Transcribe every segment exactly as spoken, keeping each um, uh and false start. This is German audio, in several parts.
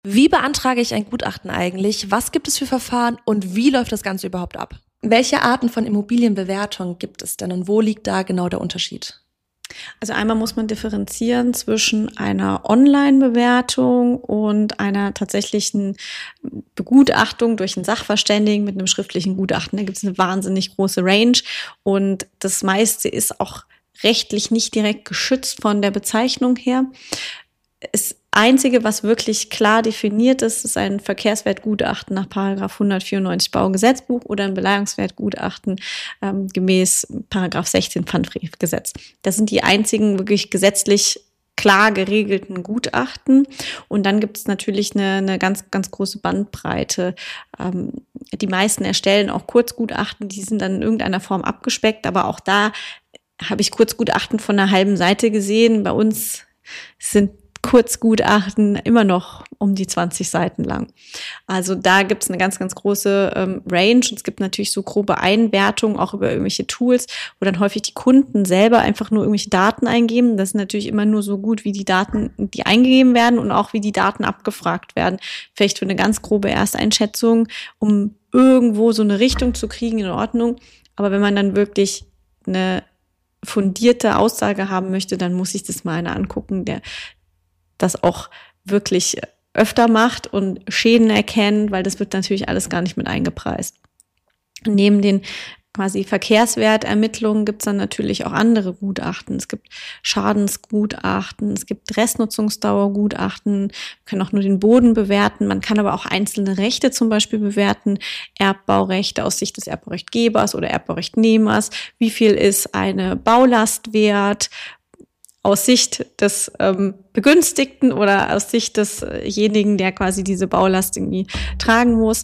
Wie beantrage ich ein Gutachten eigentlich? Was gibt es für Verfahren und wie läuft das Ganze überhaupt ab? Welche Arten von Immobilienbewertung gibt es denn und wo liegt da genau der Unterschied? Also einmal muss man differenzieren zwischen einer Online-Bewertung und einer tatsächlichen Begutachtung durch einen Sachverständigen mit einem schriftlichen Gutachten. Da gibt es eine wahnsinnig große Range und das meiste ist auch rechtlich nicht direkt geschützt von der Bezeichnung her. Das Einzige, was wirklich klar definiert ist, ist ein Verkehrswertgutachten nach Paragraph hundertvierundneunzig Baugesetzbuch oder ein Beleihungswertgutachten ähm, gemäß Paragraph sechzehn Pfandbriefgesetz. Das sind die einzigen wirklich gesetzlich klar geregelten Gutachten. Und dann gibt es natürlich eine, eine ganz, ganz große Bandbreite. Ähm, die meisten erstellen auch Kurzgutachten, die sind dann in irgendeiner Form abgespeckt, aber auch da habe ich Kurzgutachten von einer halben Seite gesehen. Bei uns sind Kurzgutachten immer noch um die zwanzig Seiten lang. Also da gibt es eine ganz, ganz große ähm, Range und es gibt natürlich so grobe Einwertungen auch über irgendwelche Tools, wo dann häufig die Kunden selber einfach nur irgendwelche Daten eingeben. Das ist natürlich immer nur so gut, wie die Daten, die eingegeben werden und auch wie die Daten abgefragt werden. Vielleicht für eine ganz grobe Ersteinschätzung, um irgendwo so eine Richtung zu kriegen, in Ordnung. Aber wenn man dann wirklich eine fundierte Aussage haben möchte, dann muss ich das mal einer angucken, der das auch wirklich öfter macht und Schäden erkennt, weil das wird natürlich alles gar nicht mit eingepreist. Neben den quasi Verkehrswertermittlungen gibt es dann natürlich auch andere Gutachten. Es gibt Schadensgutachten, es gibt Restnutzungsdauergutachten, man kann auch nur den Boden bewerten, man kann aber auch einzelne Rechte zum Beispiel bewerten, Erbbaurechte aus Sicht des Erbbaurechtgebers oder Erbbaurechtnehmers, wie viel ist eine Baulast wert, aus Sicht des ähm, Begünstigten oder aus Sicht desjenigen, der quasi diese Baulast irgendwie tragen muss.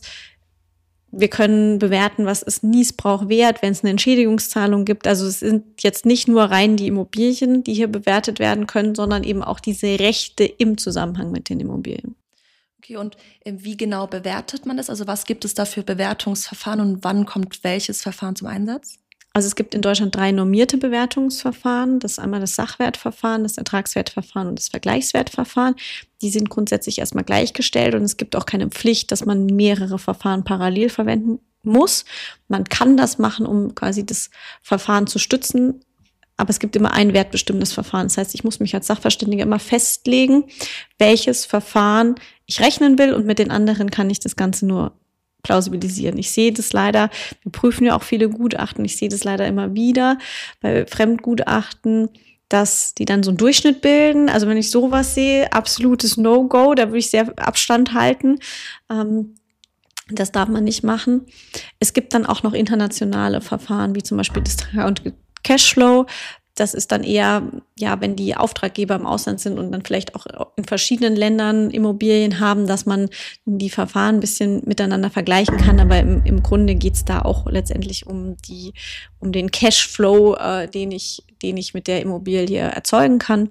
Wir können bewerten, was ist Niesbrauch wert, wenn es eine Entschädigungszahlung gibt. Also es sind jetzt nicht nur rein die Immobilien, die hier bewertet werden können, sondern eben auch diese Rechte im Zusammenhang mit den Immobilien. Okay, und wie genau bewertet man das? Also was gibt es da für Bewertungsverfahren und wann kommt welches Verfahren zum Einsatz? Also es gibt in Deutschland drei normierte Bewertungsverfahren. Das ist einmal das Sachwertverfahren, das Ertragswertverfahren und das Vergleichswertverfahren. Die sind grundsätzlich erstmal gleichgestellt und es gibt auch keine Pflicht, dass man mehrere Verfahren parallel verwenden muss. Man kann das machen, um quasi das Verfahren zu stützen, aber es gibt immer ein wertbestimmendes Verfahren. Das heißt, ich muss mich als Sachverständiger immer festlegen, welches Verfahren ich rechnen will und mit den anderen kann ich das Ganze nur plausibilisieren. Ich sehe das leider, wir prüfen ja auch viele Gutachten, ich sehe das leider immer wieder bei Fremdgutachten, dass die dann so einen Durchschnitt bilden. Also wenn ich sowas sehe, absolutes No-Go, da würde ich sehr Abstand halten. Ähm, das darf man nicht machen. Es gibt dann auch noch internationale Verfahren, wie zum Beispiel das Discount Cashflow. Das ist dann eher, ja, wenn die Auftraggeber im Ausland sind und dann vielleicht auch in verschiedenen Ländern Immobilien haben, dass man die Verfahren ein bisschen miteinander vergleichen kann. Aber im, im Grunde geht's da auch letztendlich um die, um den Cashflow, äh, den ich, den ich mit der Immobilie erzeugen kann.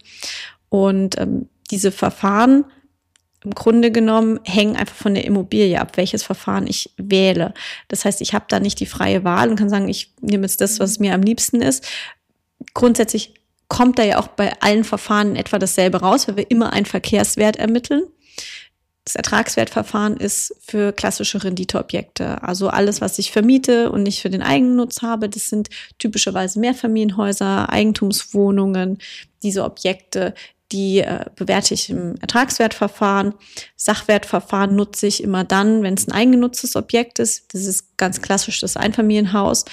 Und ähm, diese Verfahren im Grunde genommen hängen einfach von der Immobilie ab, welches Verfahren ich wähle. Das heißt, ich habe da nicht die freie Wahl und kann sagen, ich nehme jetzt das, was mir am liebsten ist. Grundsätzlich kommt da ja auch bei allen Verfahren in etwa dasselbe raus, weil wir immer einen Verkehrswert ermitteln. Das Ertragswertverfahren ist für klassische Renditeobjekte. Also alles, was ich vermiete und nicht für den Eigennutz habe, das sind typischerweise Mehrfamilienhäuser, Eigentumswohnungen, diese Objekte, die äh, bewerte ich im Ertragswertverfahren. Sachwertverfahren nutze ich immer dann, wenn es ein eigengenutztes Objekt ist. Das ist ganz klassisch das Einfamilienhaus.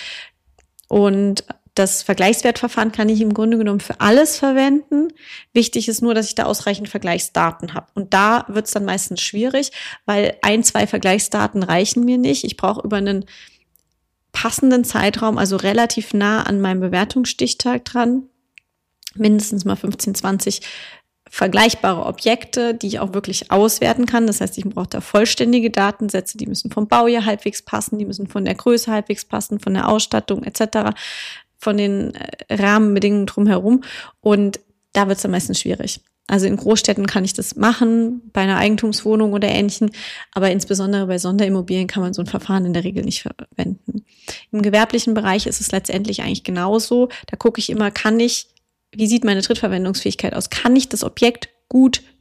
Und das Vergleichswertverfahren kann ich im Grunde genommen für alles verwenden. Wichtig ist nur, dass ich da ausreichend Vergleichsdaten habe. Und da wird es dann meistens schwierig, weil ein, zwei Vergleichsdaten reichen mir nicht. Ich brauche über einen passenden Zeitraum, also relativ nah an meinem Bewertungsstichtag dran, mindestens mal fünfzehn, zwanzig vergleichbare Objekte, die ich auch wirklich auswerten kann. Das heißt, ich brauche da vollständige Datensätze, die müssen vom Baujahr halbwegs passen, die müssen von der Größe halbwegs passen, von der Ausstattung et cetera, von den Rahmenbedingungen drumherum. Und da wird es am meisten schwierig. Also in Großstädten kann ich das machen, bei einer Eigentumswohnung oder Ähnlichem, aber insbesondere bei Sonderimmobilien kann man so ein Verfahren in der Regel nicht verwenden. Im gewerblichen Bereich ist es letztendlich eigentlich genauso. Da gucke ich immer, kann ich, wie sieht meine Drittverwendungsfähigkeit aus? Kann ich das Objekt gut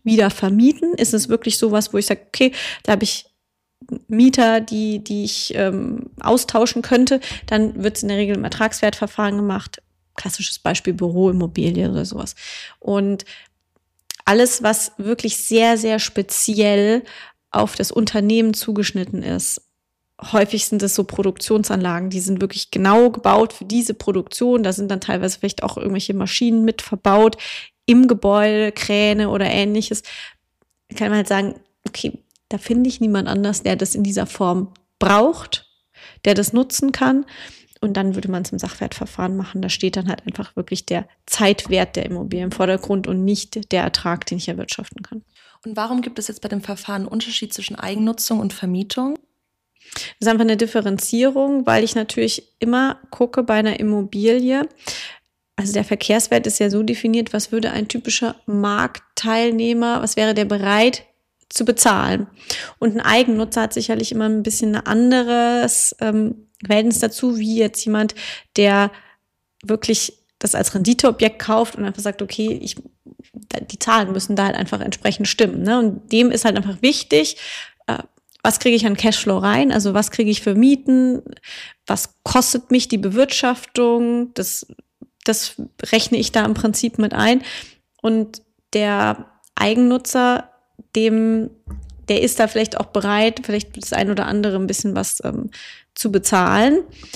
wieder vermieten? Ist es wirklich sowas, wo ich sage, okay, da habe ich Mieter, die, die ich ähm, austauschen könnte, dann wird es in der Regel im Ertragswertverfahren gemacht. Klassisches Beispiel Büroimmobilie oder sowas. Und alles, was wirklich sehr, sehr speziell auf das Unternehmen zugeschnitten ist, häufig sind es so Produktionsanlagen, die sind wirklich genau gebaut für diese Produktion. Da sind dann teilweise vielleicht auch irgendwelche Maschinen mit verbaut im Gebäude, Kräne oder ähnliches. Da kann man halt sagen, okay, da finde ich niemand anders, der das in dieser Form braucht, der das nutzen kann. Und dann würde man es im Sachwertverfahren machen. Da steht dann halt einfach wirklich der Zeitwert der Immobilie im Vordergrund und nicht der Ertrag, den ich erwirtschaften kann. Und warum gibt es jetzt bei dem Verfahren einen Unterschied zwischen Eigennutzung und Vermietung? Das ist einfach eine Differenzierung, weil ich natürlich immer gucke bei einer Immobilie, also der Verkehrswert ist ja so definiert, was würde ein typischer Marktteilnehmer, was wäre der bereit zu bezahlen? Und ein Eigennutzer hat sicherlich immer ein bisschen ein anderes ähm, Verhältnis dazu, wie jetzt jemand, der wirklich das als Renditeobjekt kauft und einfach sagt, okay, ich, die Zahlen müssen da halt einfach entsprechend stimmen. Ne? Und dem ist halt einfach wichtig, äh, was kriege ich an Cashflow rein? Also was kriege ich für Mieten? Was kostet mich die Bewirtschaftung? Das, das rechne ich da im Prinzip mit ein. Und der Eigennutzer, dem, der ist da vielleicht auch bereit, vielleicht das ein oder andere ein bisschen was ähm, zu bezahlen.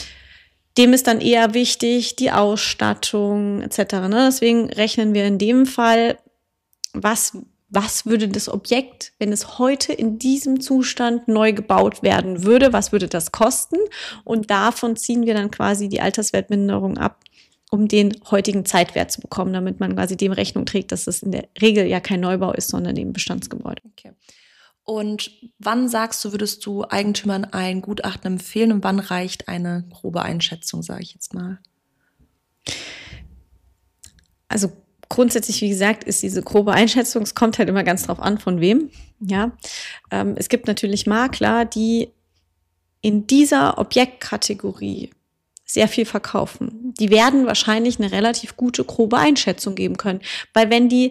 Dem ist dann eher wichtig die Ausstattung et cetera. Ne? Deswegen rechnen wir in dem Fall, was Was würde das Objekt, wenn es heute in diesem Zustand neu gebaut werden würde, was würde das kosten? Und davon ziehen wir dann quasi die Alterswertminderung ab, um den heutigen Zeitwert zu bekommen, damit man quasi dem Rechnung trägt, dass das in der Regel ja kein Neubau ist, sondern eben Bestandsgebäude. Okay. Und wann sagst du, würdest du Eigentümern ein Gutachten empfehlen und wann reicht eine grobe Einschätzung, sage ich jetzt mal? Also grundsätzlich, wie gesagt, ist diese grobe Einschätzung, es kommt halt immer ganz drauf an, von wem. Ja, ähm, es gibt natürlich Makler, die in dieser Objektkategorie sehr viel verkaufen. Die werden wahrscheinlich eine relativ gute grobe Einschätzung geben können, weil wenn die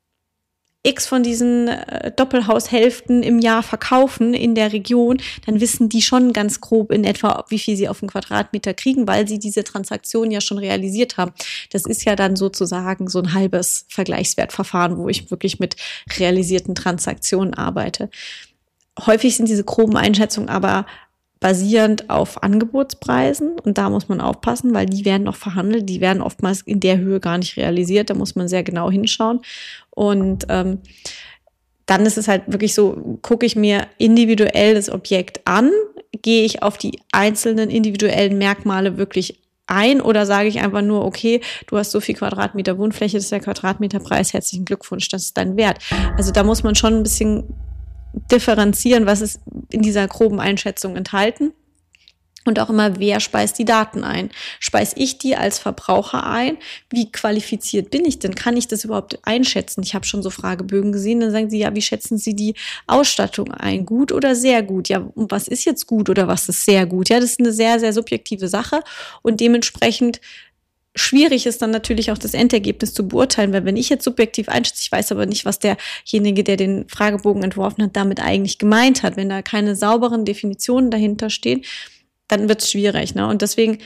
X von diesen äh, Doppelhaushälften im Jahr verkaufen in der Region, dann wissen die schon ganz grob in etwa, wie viel sie auf den Quadratmeter kriegen, weil sie diese Transaktion ja schon realisiert haben. Das ist ja dann sozusagen so ein halbes Vergleichswertverfahren, wo ich wirklich mit realisierten Transaktionen arbeite. Häufig sind diese groben Einschätzungen aber basierend auf Angebotspreisen und da muss man aufpassen, weil die werden noch verhandelt, die werden oftmals in der Höhe gar nicht realisiert, da muss man sehr genau hinschauen und ähm, dann ist es halt wirklich so, gucke ich mir individuell das Objekt an, gehe ich auf die einzelnen individuellen Merkmale wirklich ein oder sage ich einfach nur, okay, du hast so viel Quadratmeter Wohnfläche, das ist der Quadratmeterpreis, herzlichen Glückwunsch, das ist dein Wert. Also da muss man schon ein bisschen differenzieren, was ist in dieser groben Einschätzung enthalten und auch immer, wer speist die Daten ein. Speise ich die als Verbraucher ein? Wie qualifiziert bin ich denn? Kann ich das überhaupt einschätzen? Ich habe schon so Fragebögen gesehen, dann sagen sie, ja, wie schätzen Sie die Ausstattung ein? Gut oder sehr gut? Ja, und was ist jetzt gut oder was ist sehr gut? Ja, das ist eine sehr, sehr subjektive Sache und dementsprechend schwierig ist dann natürlich auch das Endergebnis zu beurteilen, weil wenn ich jetzt subjektiv einschätze, ich weiß aber nicht, was derjenige, der den Fragebogen entworfen hat, damit eigentlich gemeint hat. Wenn da keine sauberen Definitionen dahinter stehen, dann wird es schwierig. Ne? Und deswegen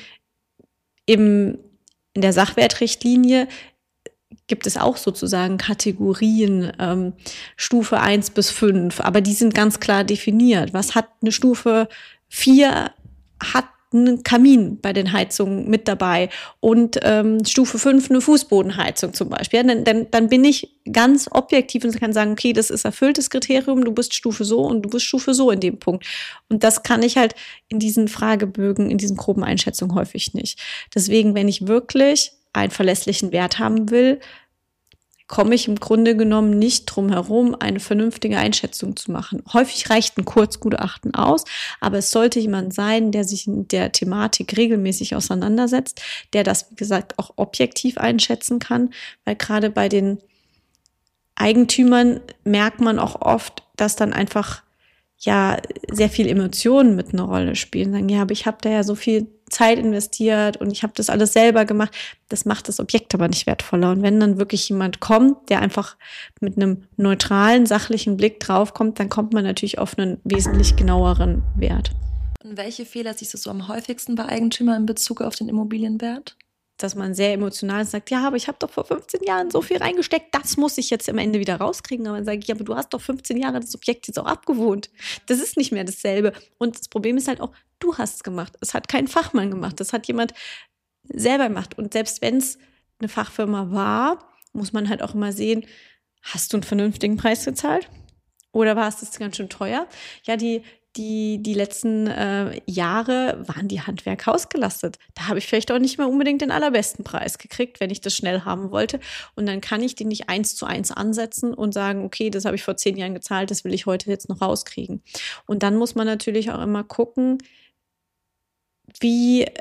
eben in der Sachwertrichtlinie gibt es auch sozusagen Kategorien, ähm, Stufe eins bis fünf, aber die sind ganz klar definiert. Was hat eine Stufe vier, hat einen Kamin bei den Heizungen mit dabei und ähm, Stufe fünf eine Fußbodenheizung zum Beispiel. Ja, dann, dann, dann bin ich ganz objektiv und kann sagen, okay, das ist erfülltes Kriterium, du bist Stufe so und du bist Stufe so in dem Punkt. Und das kann ich halt in diesen Fragebögen, in diesen groben Einschätzungen häufig nicht. Deswegen, wenn ich wirklich einen verlässlichen Wert haben will, komme ich im Grunde genommen nicht drum herum, eine vernünftige Einschätzung zu machen. Häufig reicht ein Kurzgutachten aus, aber es sollte jemand sein, der sich mit der Thematik regelmäßig auseinandersetzt, der das, wie gesagt, auch objektiv einschätzen kann, weil gerade bei den Eigentümern merkt man auch oft, dass dann einfach ja sehr viel Emotionen mit einer Rolle spielen. Sagen, ja, aber ich habe da ja so viel Zeit investiert und ich habe das alles selber gemacht. Das macht das Objekt aber nicht wertvoller. Und wenn dann wirklich jemand kommt, der einfach mit einem neutralen, sachlichen Blick draufkommt, dann kommt man natürlich auf einen wesentlich genaueren Wert. Und welche Fehler siehst du so am häufigsten bei Eigentümern in Bezug auf den Immobilienwert? Dass man sehr emotional sagt, ja, aber ich habe doch vor fünfzehn Jahren so viel reingesteckt, das muss ich jetzt am Ende wieder rauskriegen. Aber dann sage ich, ja, aber du hast doch fünfzehn Jahre das Objekt jetzt auch abgewohnt. Das ist nicht mehr dasselbe. Und das Problem ist halt auch, du hast es gemacht. Es hat kein Fachmann gemacht. Das hat jemand selber gemacht. Und selbst wenn es eine Fachfirma war, muss man halt auch immer sehen, hast du einen vernünftigen Preis gezahlt? Oder war es das ganz schön teuer? Ja, die Die, die letzten äh, Jahre waren die Handwerker ausgelastet. Da habe ich vielleicht auch nicht mehr unbedingt den allerbesten Preis gekriegt, wenn ich das schnell haben wollte. Und dann kann ich den nicht eins zu eins ansetzen und sagen, okay, das habe ich vor zehn Jahren gezahlt, das will ich heute jetzt noch rauskriegen. Und dann muss man natürlich auch immer gucken, wie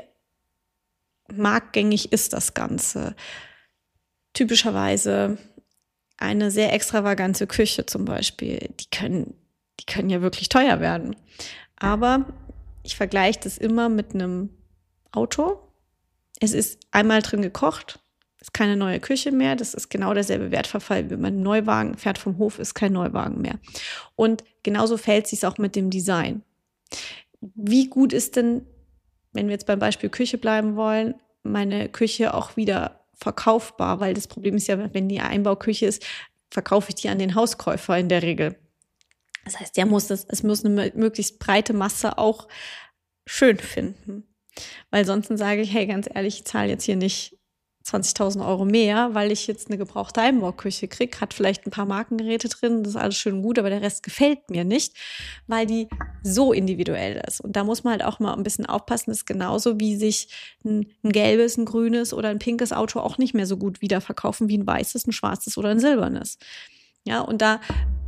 marktgängig ist das Ganze. Typischerweise eine sehr extravagante Küche zum Beispiel, die können Die können ja wirklich teuer werden. Aber ich vergleiche das immer mit einem Auto. Es ist einmal drin gekocht, ist keine neue Küche mehr. Das ist genau derselbe Wertverfall, wie man einen Neuwagen fährt vom Hof, ist kein Neuwagen mehr. Und genauso fällt es sich auch mit dem Design. Wie gut ist denn, wenn wir jetzt beim Beispiel Küche bleiben wollen, meine Küche auch wieder verkaufbar? Weil das Problem ist ja, wenn die Einbauküche ist, verkaufe ich die an den Hauskäufer in der Regel. Das heißt, der muss das, es muss eine möglichst breite Masse auch schön finden. Weil sonst sage ich, hey, ganz ehrlich, ich zahle jetzt hier nicht zwanzigtausend Euro mehr, weil ich jetzt eine gebrauchte Einbauküche kriege, hat vielleicht ein paar Markengeräte drin, das ist alles schön und gut, aber der Rest gefällt mir nicht, weil die so individuell ist. Und da muss man halt auch mal ein bisschen aufpassen, das ist genauso, wie sich ein, ein gelbes, ein grünes oder ein pinkes Auto auch nicht mehr so gut wiederverkaufen wie ein weißes, ein schwarzes oder ein silbernes. Ja, und da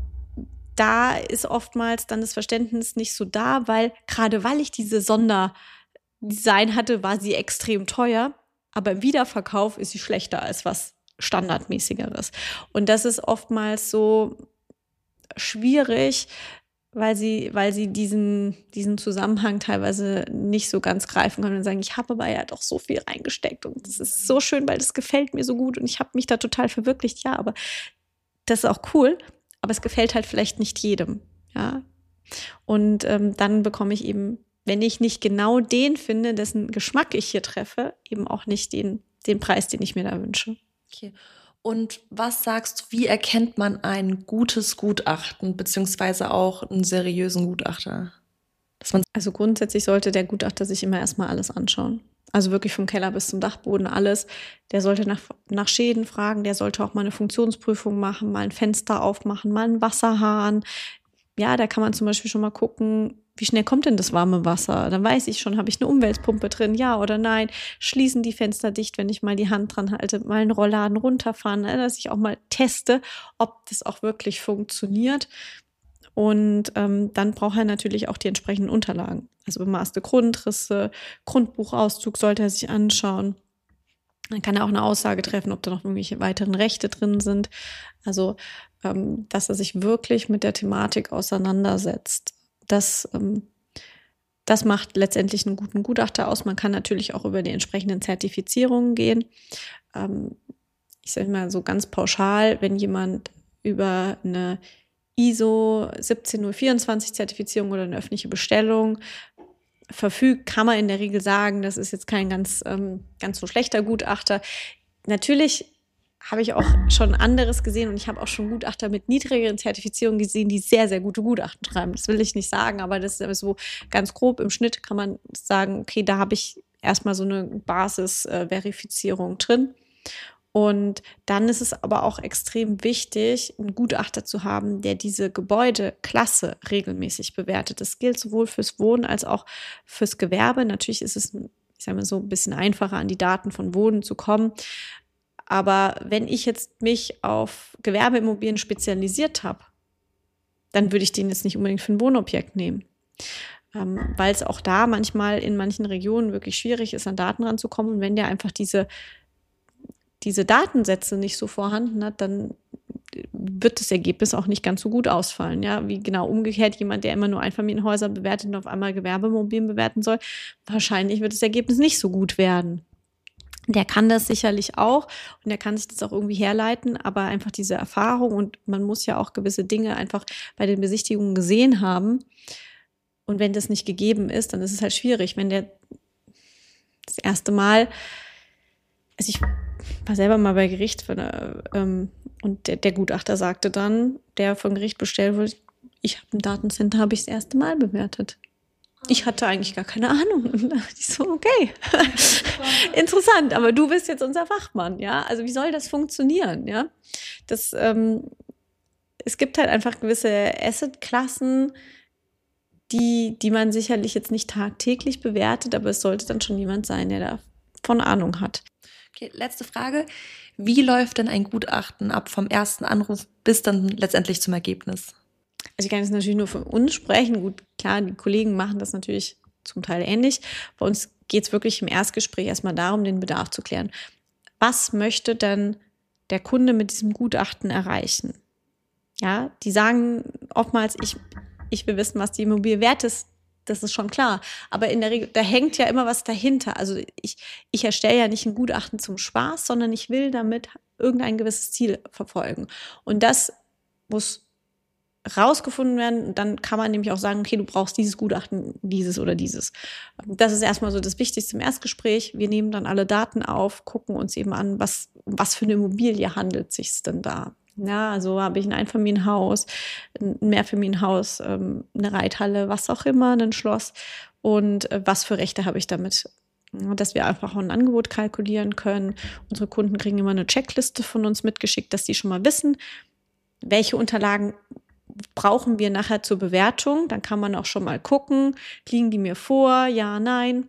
Da ist oftmals dann das Verständnis nicht so da, weil gerade weil ich diese Sonderdesign hatte, war sie extrem teuer, aber im Wiederverkauf ist sie schlechter als was Standardmäßigeres. Und das ist oftmals so schwierig, weil sie, weil sie diesen, diesen Zusammenhang teilweise nicht so ganz greifen können und sagen, ich habe aber ja doch so viel reingesteckt und das ist so schön, weil das gefällt mir so gut und ich habe mich da total verwirklicht. Ja, aber das ist auch cool. Aber es gefällt halt vielleicht nicht jedem, ja. Und ähm, dann bekomme ich eben, wenn ich nicht genau den finde, dessen Geschmack ich hier treffe, eben auch nicht den, den Preis, den ich mir da wünsche. Okay. Und was sagst du, wie erkennt man ein gutes Gutachten, beziehungsweise auch einen seriösen Gutachter? Dass man also grundsätzlich sollte der Gutachter sich immer erstmal alles anschauen. Also wirklich vom Keller bis zum Dachboden alles. Der sollte nach, nach Schäden fragen, der sollte auch mal eine Funktionsprüfung machen, mal ein Fenster aufmachen, mal einen Wasserhahn. Ja, da kann man zum Beispiel schon mal gucken, wie schnell kommt denn das warme Wasser? Dann weiß ich schon, habe ich eine Umweltpumpe drin, ja oder nein? Schließen die Fenster dicht, wenn ich mal die Hand dran halte, mal einen Rollladen runterfahren, dass ich auch mal teste, ob das auch wirklich funktioniert. Und ähm, dann braucht er natürlich auch die entsprechenden Unterlagen. Also bemaßte Grundrisse, Grundbuchauszug sollte er sich anschauen. Dann kann er auch eine Aussage treffen, ob da noch irgendwelche weiteren Rechte drin sind. Also, ähm, dass er sich wirklich mit der Thematik auseinandersetzt. Das, ähm, das macht letztendlich einen guten Gutachter aus. Man kann natürlich auch über die entsprechenden Zertifizierungen gehen. Ähm, ich sage mal so ganz pauschal, wenn jemand über eine I S O siebzehn null vierundzwanzig Zertifizierung oder eine öffentliche Bestellung verfügt, kann man in der Regel sagen, das ist jetzt kein ganz, ähm, ganz so schlechter Gutachter. Natürlich habe ich auch schon anderes gesehen und ich habe auch schon Gutachter mit niedrigeren Zertifizierungen gesehen, die sehr, sehr gute Gutachten schreiben. Das will ich nicht sagen, aber das ist so ganz grob im Schnitt kann man sagen, okay, da habe ich erstmal so eine Basisverifizierung drin. Und dann ist es aber auch extrem wichtig, einen Gutachter zu haben, der diese Gebäudeklasse regelmäßig bewertet. Das gilt sowohl fürs Wohnen als auch fürs Gewerbe. Natürlich ist es, ich sage mal so, ein bisschen einfacher, an die Daten von Wohnen zu kommen. Aber wenn ich jetzt mich auf Gewerbeimmobilien spezialisiert habe, dann würde ich den jetzt nicht unbedingt für ein Wohnobjekt nehmen. Ähm, weil es auch da manchmal in manchen Regionen wirklich schwierig ist, an Daten ranzukommen. Und wenn der einfach diese diese Datensätze nicht so vorhanden hat, dann wird das Ergebnis auch nicht ganz so gut ausfallen. Ja, wie genau umgekehrt jemand, der immer nur Einfamilienhäuser bewertet und auf einmal Gewerbeimmobilien bewerten soll, wahrscheinlich wird das Ergebnis nicht so gut werden. Der kann das sicherlich auch und der kann sich das auch irgendwie herleiten, aber einfach diese Erfahrung und man muss ja auch gewisse Dinge einfach bei den Besichtigungen gesehen haben. Und wenn das nicht gegeben ist, dann ist es halt schwierig. Wenn der das erste Mal, also ich war selber mal bei Gericht für eine, ähm, und der, der Gutachter sagte dann, der vom Gericht bestellt wurde, ich habe im Datencenter, habe ich das erste Mal bewertet. Ich hatte eigentlich gar keine Ahnung. Und da dachte ich so, okay, interessant, aber du bist jetzt unser Fachmann, ja? Also wie soll das funktionieren, ja? Das, ähm, es gibt halt einfach gewisse Assetklassen, die, die man sicherlich jetzt nicht tagtäglich bewertet, aber es sollte dann schon jemand sein, der davon Ahnung hat. Okay, letzte Frage. Wie läuft denn ein Gutachten ab vom ersten Anruf bis dann letztendlich zum Ergebnis? Also ich kann jetzt natürlich nur von uns sprechen. Gut, klar, die Kollegen machen das natürlich zum Teil ähnlich. Bei uns geht es wirklich im Erstgespräch erstmal darum, den Bedarf zu klären. Was möchte denn der Kunde mit diesem Gutachten erreichen? Ja, die sagen oftmals, ich, ich will wissen, was die Immobilie wert ist. Das ist schon klar. Aber in der Regel, da hängt ja immer was dahinter. Also ich, ich erstelle ja nicht ein Gutachten zum Spaß, sondern ich will damit irgendein gewisses Ziel verfolgen. Und das muss rausgefunden werden. Und dann kann man nämlich auch sagen, okay, du brauchst dieses Gutachten, dieses oder dieses. Das ist erstmal so das Wichtigste im Erstgespräch. Wir nehmen dann alle Daten auf, gucken uns eben an, was, was für eine Immobilie handelt es sich denn da. Ja, also habe ich ein Einfamilienhaus, ein Mehrfamilienhaus, eine Reithalle, was auch immer, ein Schloss und was für Rechte habe ich damit, dass wir einfach auch ein Angebot kalkulieren können. Unsere Kunden kriegen immer eine Checkliste von uns mitgeschickt, dass die schon mal wissen, welche Unterlagen brauchen wir nachher zur Bewertung. Dann kann man auch schon mal gucken, liegen die mir vor, ja, nein.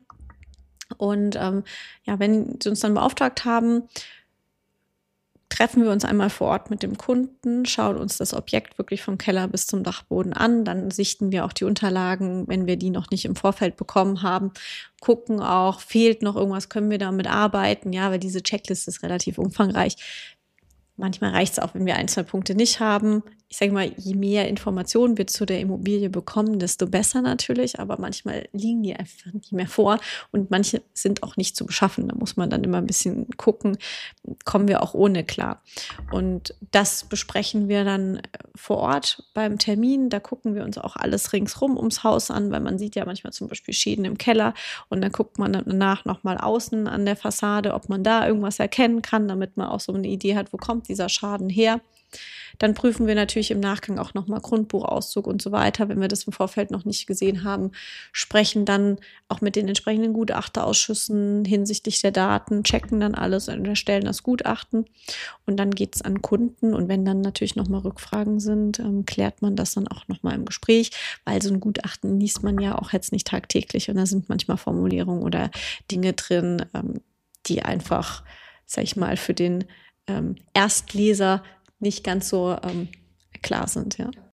Und ähm, ja, wenn sie uns dann beauftragt haben, treffen wir uns einmal vor Ort mit dem Kunden, schauen uns das Objekt wirklich vom Keller bis zum Dachboden an, dann sichten wir auch die Unterlagen, wenn wir die noch nicht im Vorfeld bekommen haben, gucken auch, fehlt noch irgendwas, können wir damit arbeiten, ja, weil diese Checkliste ist relativ umfangreich. Manchmal reicht es auch, wenn wir ein, zwei Punkte nicht haben. Ich sage mal, je mehr Informationen wir zu der Immobilie bekommen, desto besser natürlich. Aber manchmal liegen die einfach nicht mehr vor und manche sind auch nicht zu beschaffen. Da muss man dann immer ein bisschen gucken, kommen wir auch ohne klar. Und das besprechen wir dann vor Ort beim Termin. Da gucken wir uns auch alles ringsrum ums Haus an, weil man sieht ja manchmal zum Beispiel Schäden im Keller. Und dann guckt man danach nochmal außen an der Fassade, ob man da irgendwas erkennen kann, damit man auch so eine Idee hat, wo kommt dieser Schaden her. Dann prüfen wir natürlich im Nachgang auch nochmal Grundbuchauszug und so weiter, wenn wir das im Vorfeld noch nicht gesehen haben, sprechen dann auch mit den entsprechenden Gutachterausschüssen hinsichtlich der Daten, checken dann alles und erstellen das Gutachten und dann geht es an Kunden und wenn dann natürlich nochmal Rückfragen sind, ähm, klärt man das dann auch nochmal im Gespräch, weil so ein Gutachten liest man ja auch jetzt nicht tagtäglich und da sind manchmal Formulierungen oder Dinge drin, ähm, die einfach, sag ich mal, für den ähm, Erstleser nicht ganz so ähm, klar sind, ja.